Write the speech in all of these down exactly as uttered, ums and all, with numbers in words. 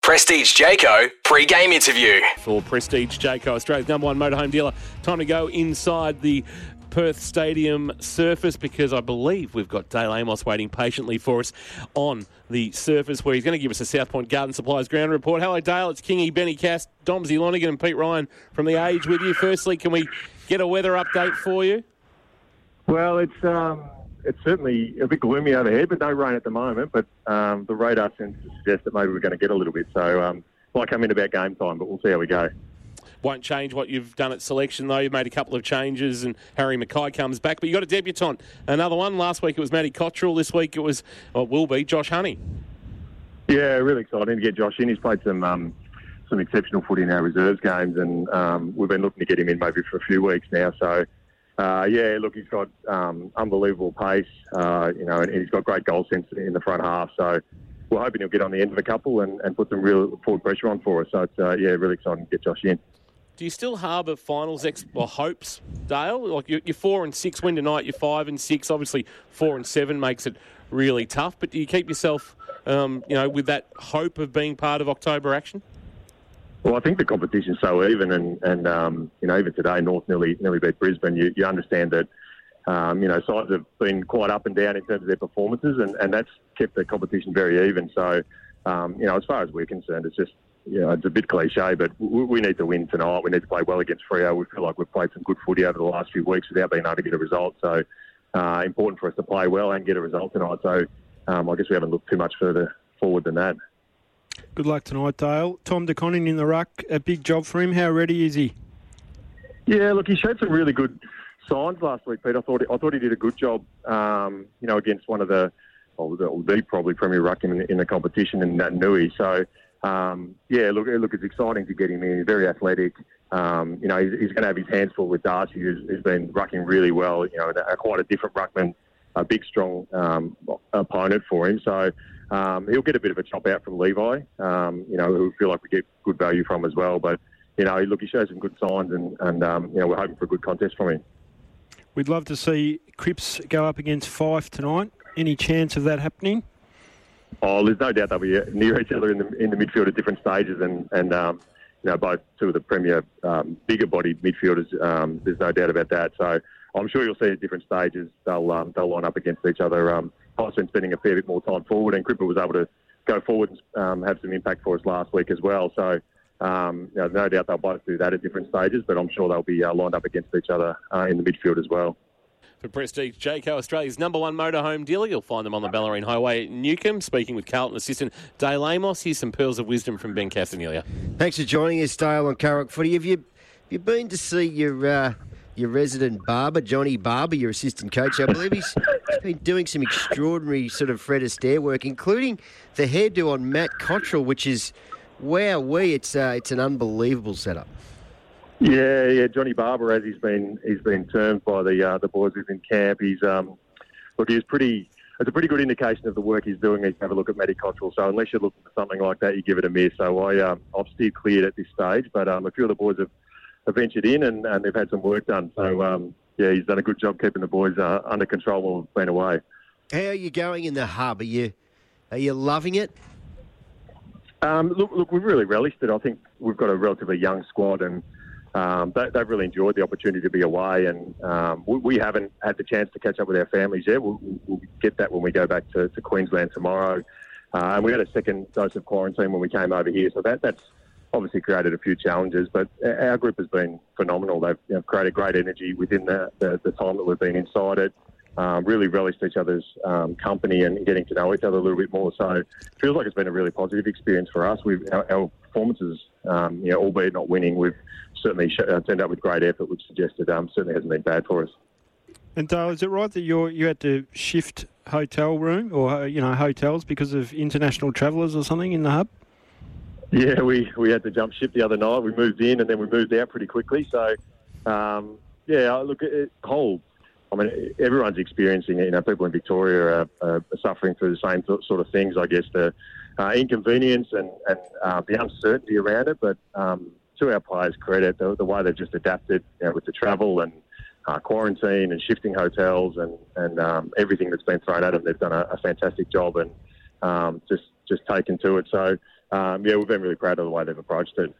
Prestige Jayco pre-game interview. For Prestige Jayco, Australia's number one motorhome dealer. Time to go inside the Perth Stadium surface because I believe we've got Dale Amos waiting patiently for us on the surface where he's going to give us a South Point Garden Supplies ground report. Hello, Dale. It's Kingy, Benny Cass, Domsy Lonigan and Pete Ryan from The Age with you. Firstly, can we get a weather update for you? Well, it's um, it's certainly a bit gloomy overhead, but no rain at the moment. But um, the radar seems to suggest that maybe we're going to get a little bit. So um, might come in about game time, but we'll see how we go. Won't change what you've done at selection, though. You've made a couple of changes, and Harry Mackay comes back. But you got a debutant. Another one. Last week it was Matty Cottrell. This week it was, or it will be, Josh Honey. Yeah, really exciting to get Josh in. He's played some um, some exceptional footy in our reserves games, and um, we've been looking to get him in maybe for a few weeks now. So, uh, yeah, look, he's got um, unbelievable pace, uh, you know, and he's got great goal sense in the front half. So we're hoping he'll get on the end of a couple and, and put some real forward pressure on for us. So it's, uh, yeah, really exciting to get Josh in. Do you still harbour finals ex- or hopes, Dale? Like you're, you're four and six win tonight. You're five and six. Obviously, four and seven makes it really tough. But do you keep yourself, um, you know, with that hope of being part of October action? Well, I think the competition's so even, and, and um, you know, even today, North nearly nearly beat Brisbane. You, you understand that, um, you know, sides have been quite up and down in terms of their performances, and, and that's kept the competition very even. So, um, you know, as far as we're concerned, it's just, you know, it's a bit cliche, but we, we need to win tonight. We need to play well against Freo. We feel like we've played some good footy over the last few weeks without being able to get a result. So, uh, important for us to play well and get a result tonight. So, um, I guess we haven't looked too much further forward than that. Good luck tonight, Dale. Tom De Koning in the ruck, a big job for him. How ready is he? Yeah, look, he showed some really good signs last week, Pete. I thought I thought he did a good job, um, you know, against one of the, well, the, the probably premier ruck in, in the competition in Nui. So, um, yeah, look, look, it's exciting to get him in. He's very athletic. Um, you know, he's, he's going to have his hands full with Darcy, who's, who's been rucking really well. You know, a, quite a different ruckman, a big, strong um, opponent for him. So. Um, he'll get a bit of a chop out from Levi, um, you know, who feel like we get good value from as well. But, you know, look, he shows some good signs and, and um, you know, we're hoping for a good contest from him. We'd love to see Cripps go up against Fife tonight. Any chance of that happening? Oh, there's no doubt they'll be near each other in the in the midfield at different stages and, and um, you know, both two of the premier um, bigger-bodied midfielders. Um, there's no doubt about that. So I'm sure you'll see at different stages they'll um, they'll line up against each other. Um, I've been spending a fair bit more time forward, and Cripper was able to go forward and um, have some impact for us last week as well. So, um, you know, no doubt they'll both do that at different stages, but I'm sure they'll be uh, lined up against each other uh, in the midfield as well. For Prestige Jayco, Australia's number one motorhome dealer, you'll find them on the Bellarine Highway at Newcombe. Speaking with Carlton assistant Dale Amos, here's some pearls of wisdom from Ben Castanelia. Thanks for joining us, Dale, on Curragh Footy. Have you, have you been to see your... Uh... your resident barber, Johnny Barber, your assistant coach? I believe he's, he's been doing some extraordinary sort of Fred Astaire work, including the hairdo on Matt Cottrell, which is, wow, we it's uh, it's an unbelievable setup. Yeah, yeah, Johnny Barber, as he's been he's been termed by the uh, the boys within camp. He's um, look, he's pretty. It's a pretty good indication of the work he's doing. You have a look at Matty Cottrell. So unless you're looking for something like that, you give it a miss. So I um, I've steered cleared at this stage, but um, a few of the boys have. have ventured in and, and they've had some work done. So, um, yeah, he's done a good job keeping the boys uh, under control while we've been away. How are you going in the hub? Are you are you loving it? Um, look, look, we've really relished it. I think we've got a relatively young squad and um, they, they've really enjoyed the opportunity to be away and um, we, we haven't had the chance to catch up with our families yet. We'll, we'll get that when we go back to, to Queensland tomorrow. Uh, and we had a second dose of quarantine when we came over here. So that that's obviously created a few challenges, but our group has been phenomenal. They've you know, created great energy within the, the, the time that we've been inside it, um, really relished each other's um, company and getting to know each other a little bit more. So it feels like it's been a really positive experience for us. We've, our, our performances, um, you know, albeit not winning, we've certainly sh- uh, turned up with great effort, which suggested um, certainly hasn't been bad for us. And Dale, is it right that you you had to shift hotel room or, you know, hotels because of international travellers or something in the hub? Yeah, we, we had to jump ship the other night. We moved in and then we moved out pretty quickly. So, um, yeah, look, it, whole, I mean, everyone's experiencing it. You know, people in Victoria are, are suffering through the same sort of things, I guess, the uh, inconvenience and, and uh, the uncertainty around it. But um, to our players' credit, the, the way they've just adapted, you know, with the travel and uh, quarantine and shifting hotels and, and um, everything that's been thrown at them, they've done a, a fantastic job and um, just, just taken to it. So, um, yeah, we've been really proud of the way they've approached it.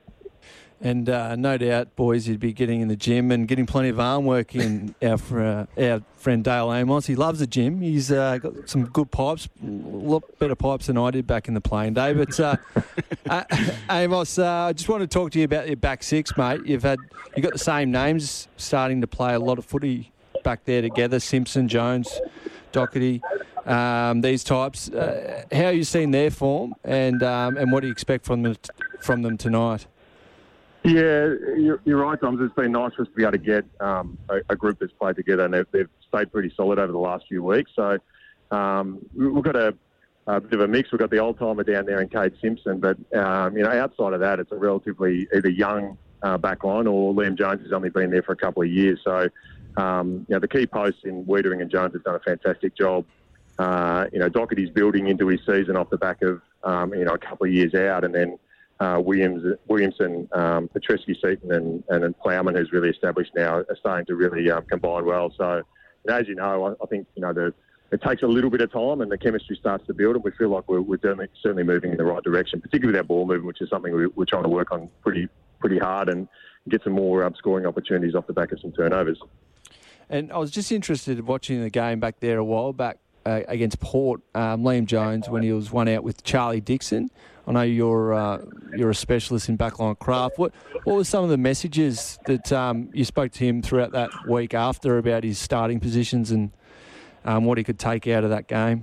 And uh, no doubt, boys, you'd be getting in the gym and getting plenty of arm work in. Our, fr- uh, our friend Dale Amos, he loves the gym. He's uh, got some good pipes, a lot better pipes than I did back in the playing day. But uh, uh, Amos, uh, I just want to talk to you about your back six, mate. You've had you've got the same names starting to play a lot of footy back there together. Simpson, Jones, Doherty, um, these types. Uh, how have you seen their form, and um, and what do you expect from them from them tonight? Yeah, you're, you're right, Tom. It's been nice for us to be able to get um, a, a group that's played together, and they've, they've stayed pretty solid over the last few weeks. So um, we've got a, a bit of a mix. We've got the old-timer down there in Cade Simpson, but um, you know, outside of that, it's a relatively either young uh, back line or Liam Jones has only been there for a couple of years. So um, you know, the key posts in Wiedering and Jones have done a fantastic job. Uh, you know, Doherty's building into his season off the back of um, you know a couple of years out, and then Uh, Williams, Williamson, um, Petrescu, Seaton, and, and, and Plowman, who's really established now, are starting to really um, combine well. So, you know, as you know, I, I think you know the, it takes a little bit of time, and the chemistry starts to build, and we feel like we're, we're certainly moving in the right direction, particularly with our ball movement, which is something we, we're trying to work on pretty pretty hard and get some more um, scoring opportunities off the back of some turnovers. And I was just interested in watching the game back there a while back uh, against Port. Um, Liam Jones, when he was one out with Charlie Dixon. I know you're uh, you're a specialist in backline craft. What what were some of the messages that um, you spoke to him throughout that week after about his starting positions and um, what he could take out of that game?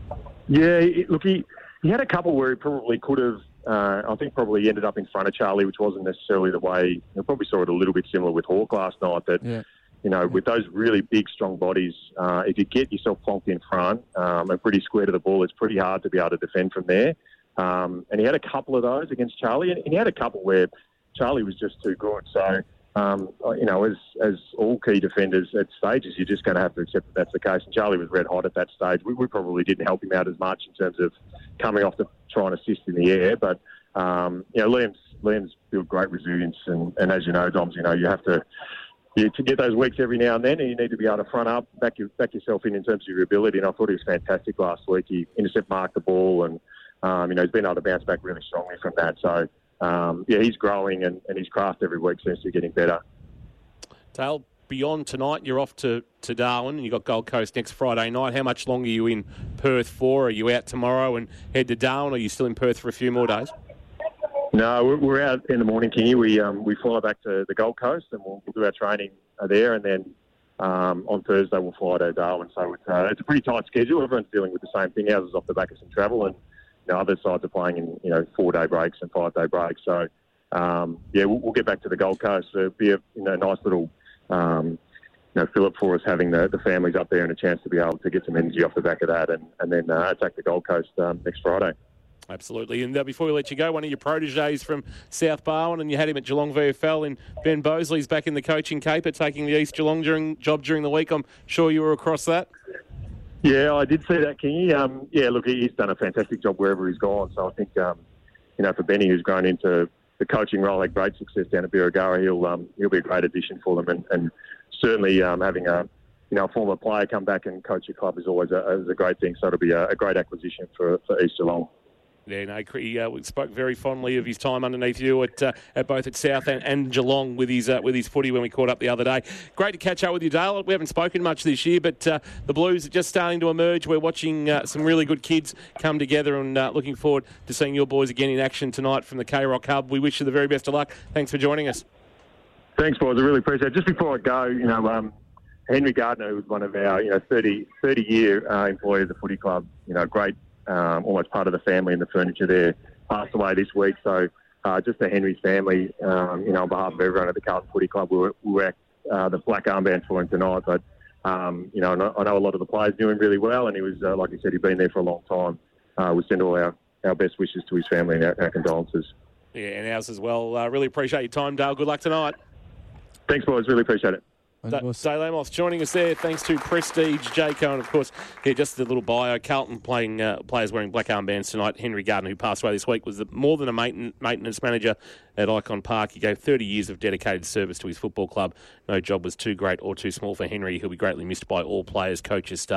Yeah, look, he, he had a couple where he probably could have, uh, I think probably ended up in front of Charlie, which wasn't necessarily the way, you probably saw it a little bit similar with Hawk last night, that, yeah. you know, with those really big, strong bodies, uh, if you get yourself plonked in front um, and pretty square to the ball, it's pretty hard to be able to defend from there. Um, and he had a couple of those against Charlie, and he had a couple where Charlie was just too good. So, um, you know, as as all key defenders at stages, you're just going to have to accept that that's the case. And Charlie was red hot at that stage. We, we probably didn't help him out as much in terms of coming off to try and assist in the air. But, um, you know, Liam's, Liam's built great resilience. And, and as you know, Doms, you know, you have to... You, to get those weeks every now and then, and you need to be able to front up, back, your, back yourself in in terms of your ability. And I thought he was fantastic last week. He intercept marked the ball, and um, you know he's been able to bounce back really strongly from that. So um, yeah, he's growing, and, and his craft every week seems to be getting better. Dale, beyond tonight, you're off to, to Darwin, and you've got Gold Coast next Friday night. How much longer are you in Perth for? Are you out tomorrow and head to Darwin, or are you still in Perth for a few more days? No, we're, we're out in the morning, Kingy. We um, we fly back to the Gold Coast, and we'll, we'll do our training there, and then um, on Thursday we'll fly to Darwin. So it's, uh, it's a pretty tight schedule. Everyone's dealing with the same thing. Ours is off the back of some travel, and you know, other sides are playing in you know four day breaks and five day breaks. So um, yeah, we'll, we'll get back to the Gold Coast. So it'll be a you know nice little um, you know fillip for us having the, the families up there and a chance to be able to get some energy off the back of that, and and then uh, attack the Gold Coast um, next Friday. Absolutely. And uh, before we let you go, one of your proteges from South Barwon, and you had him at Geelong V F L, and Ben Bosley's back in the coaching caper, taking the East Geelong during, job during the week. I'm sure you were across that. Yeah, I did see that, Kingy. Um, yeah, look, he's done a fantastic job wherever he's gone. So I think, um, you know, for Benny, who's grown into the coaching role, had great success down at Birregurra, he'll um, he'll be a great addition for them. And, and certainly um, having a you know a former player come back and coach your club is always a, is a great thing. So it'll be a, a great acquisition for, for East Geelong. Yeah, no, he uh, spoke very fondly of his time underneath you at uh, at both at South and, and Geelong with his uh, with his footy when we caught up the other day. Great to catch up with you, Dale. We haven't spoken much this year, but uh, the Blues are just starting to emerge. We're watching uh, some really good kids come together, and uh, looking forward to seeing your boys again in action tonight from the K-Rock Hub. We wish you the very best of luck. Thanks for joining us. Thanks, boys. I really appreciate it. Just before I go, you know, um, Henry Gardner, who was one of our you know thirty, thirty year uh, employee of the footy club, you know, great. Um, almost part of the family and the furniture there, passed away this week. So uh, just to Henry's family, um, you know, on behalf of everyone at the Carlton Footy Club, we were, we were uh, the black armband for him tonight. But, um, you know, I know a lot of the players knew him really well, and he was, uh, like you said, he'd been there for a long time. Uh, we send all our, our best wishes to his family and our, our condolences. Yeah, and ours as well. Uh, really appreciate your time, Dale. Good luck tonight. Thanks, boys. Really appreciate it. Dale Amos joining us there, thanks to Prestige, Jayco, and of course, yeah, just the little bio. Carlton playing uh, players wearing black armbands tonight. Henry Gardner, who passed away this week, was the, more than a maintenance manager at Icon Park. He gave thirty years of dedicated service to his football club. No job was too great or too small for Henry. He'll be greatly missed by all players, coaches, staff,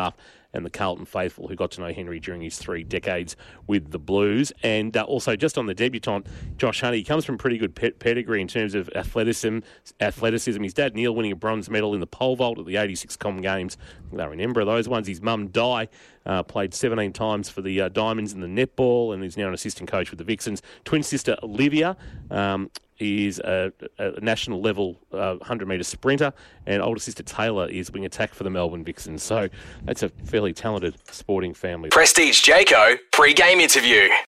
and the Carlton faithful who got to know Henry during his three decades with the Blues. And uh, also, just on the debutant, Josh Honey, he comes from pretty good pe- pedigree in terms of athleticism. athleticism. His dad, Neil, winning a bronze medal in the pole vault at the eighty-six Comm Games. I remember those ones. His mum, Di, uh, played seventeen times for the uh, Diamonds in the netball and is now an assistant coach with the Vixens. Twin sister, Olivia, um, is a, a national level uh, one hundred metre sprinter, and older sister Taylor is wing attack for the Melbourne Vixens. So that's a fairly talented sporting family. Prestige Jayco pre-game interview.